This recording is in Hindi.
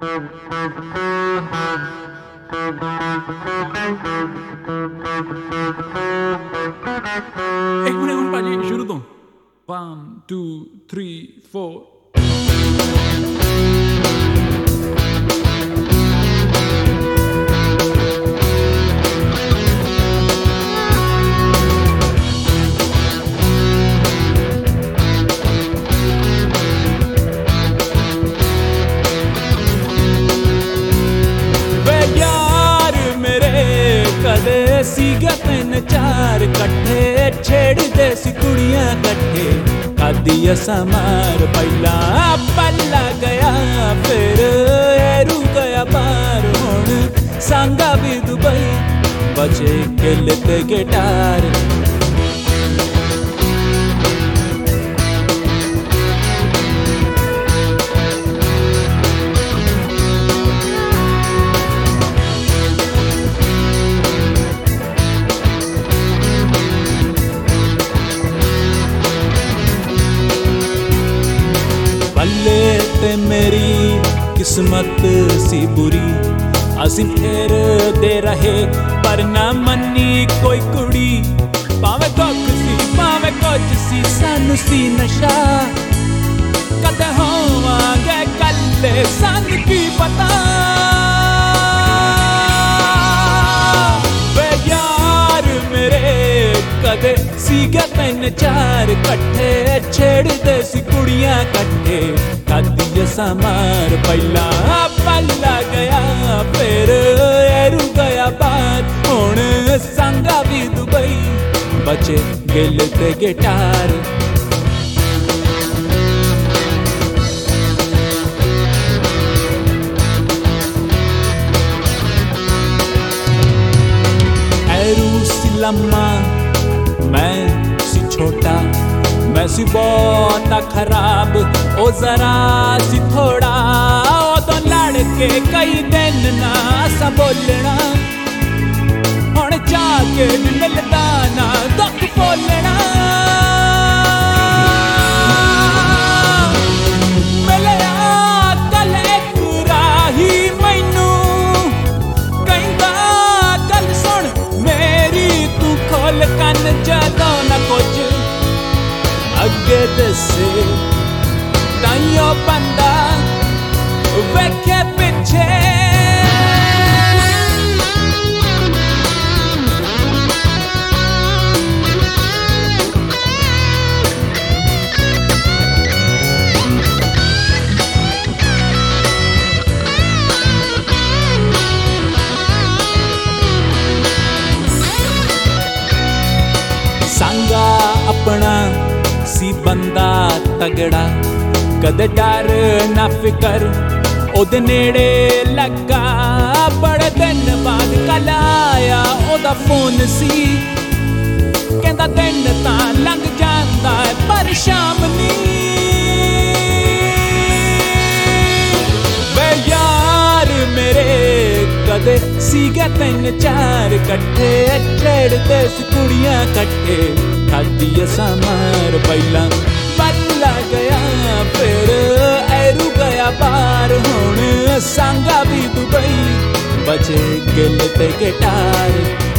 एक मिनट पाजी शुरू तो 1 2 3 4 सीगा तीन चार कट्ठे छेड़दे सी कुड़ियां कट्ठे खादी असा मार पहला पल्ला गया फिर एरू गया बार हुण सांगा भी दुबई बचे गिल ते गिटार ते मेरी किस्मत सी बुरी असी फिर दे रहे पर ना मन्नी कोई कुड़ी भावे दुख सी भावे कुछ सी सानू सी नशा कदे होवांगे कल्ले सानू की पता वे यार मेरे कदे सीगे तीन चार कट्ठे छेड़दे सी कुड़ियां कट्ठे खादी असा मार पहला पल्ला गया फिर एरू गया बार हुण सांगा भी दुबई बचे गिल ते गिटार एरू सी लम्मा मैं सी छोटा मैं सी बहुत खराब ओ जरा सी थोड़ा ओ तो लड़के कई दिन ना सा बोलना हुण जाके मिलदा ना दुख बोलना मिलिया कल एक राही मैनू कहंदा गल सुन मेरी तू खोल कन जदों ना कुछ अगे दसे ताइयों बंदा वेखे पिछे सांगा अपना सी बंदा तगड़ा कदे डर ना फिकर ओदे नेड़े लगा बड़े दिन बाद कल आया ओदा फोन सी कहंदा दिन तां लंघ जांदा पर शाम नी वे यार मेरे कदे सीगे तीन चार कट्ठे छेड़दे सी कुड़ियां कट्ठे खादी असा मार पहला पल्ला गया फिर एरू गया बार हुण सांगा भी दुबई बचे गिल ते गिटार